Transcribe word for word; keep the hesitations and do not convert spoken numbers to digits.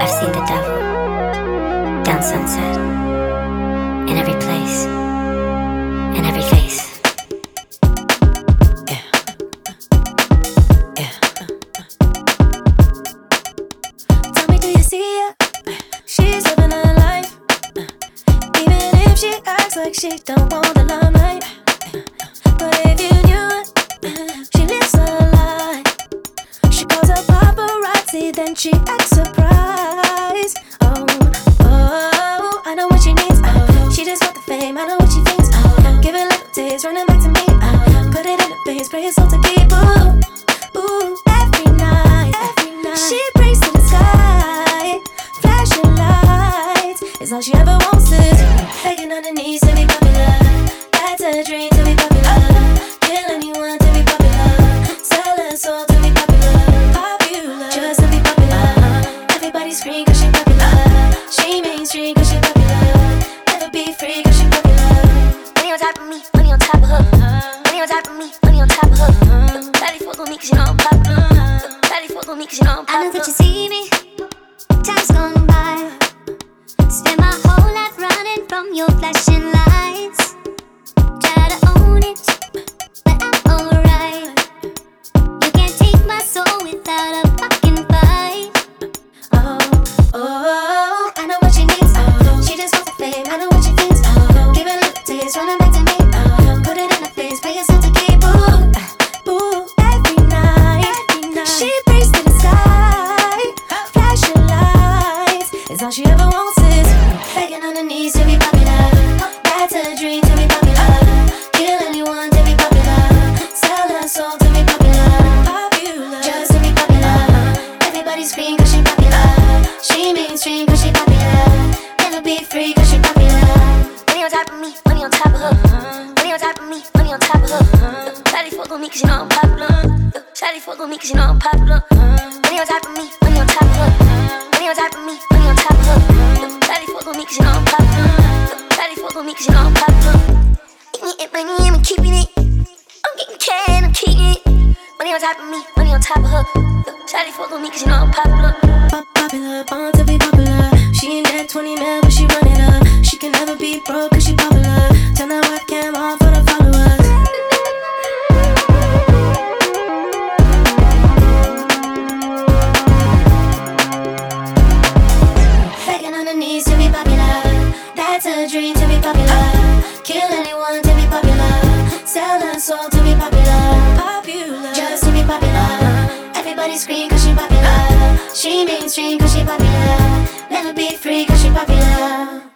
I've seen the devil down Sunset, in every place, in every face. Yeah. Yeah. Tell me, do you see her? She's living her life, even if she acts like she don't want the limelight. But if you knew it, she lives a lie. She calls her paparazzi, then she acts surprised. Oh, oh, I know what she needs. Oh, she just want the fame, I know what she thinks. Oh, give it little taste, running back to me. Oh, put it in the face, pray your soul to keep. Ooh, ooh, every night, every night she prays to the sky. Flashing lights is all she ever wants is begging on her knees to be popular. That's a dream to be popular. Kill anyone to be popular. Sell her soul to be popular. Popular, just to be popular. Everybody scream cause she popular. She mainstream cause she popular. Never be free cause she popular. Money on top of me, money on top of her. Money on top of me, money on top of her. Daddy fuck on me cause you know I'm popular. Daddy fuck on me cause you know I'm popular. I know that you see me, time's gone by. Spend my whole life running from your flashing lights. Try to own it, but I'm alright. You can't take my soul without a fucking fight. Oh, oh, I know what she needs. Oh, she just wants the fame, I know what she thinks. Oh, give it a little taste, running back to me. Oh, put it in her face, pay yourself to keep. Ooh, ooh, every night, every night she prays to the sky. Flashing lights is all she ever wants is begging on her knees to be popular. That's a dream to be popular. Kill anyone to be popular. Sell her soul to be popular. Popular, just to be popular. Everybody scream cause she popular. She mainstream cause she popular. Never be free cause she popular. Money on top of me, money on top of her. Money on top of me, money on top of her. Shawty fuck on me cause you know I'm popular. Shawty fuck on me cause you know I'm popular. Money on top of me, money on top of her. Money on top of me, money on top of her. Shawty fuck on me cause you know I'm popular. Shawty fuck on me cause you know I'm popular. Eating it, money, I'm keeping it. I'm getting can, I'm keeping it. Money on top of me, money on top of her. Shawty fuck on me cause you know I'm popular. Pop popular, born to be popular. She ain't that twenty mil, but she run it up. She can never be broke cause she popular. Turn that webcam on for the followers. Begging on her knees to be popular. That's a dream to be popular. Kill anyone to be popular. Sell her soul to be popular. Popular, just to be popular. Everybody scream cause she popular. She mainstream cause she popular. Never be free cause she popular.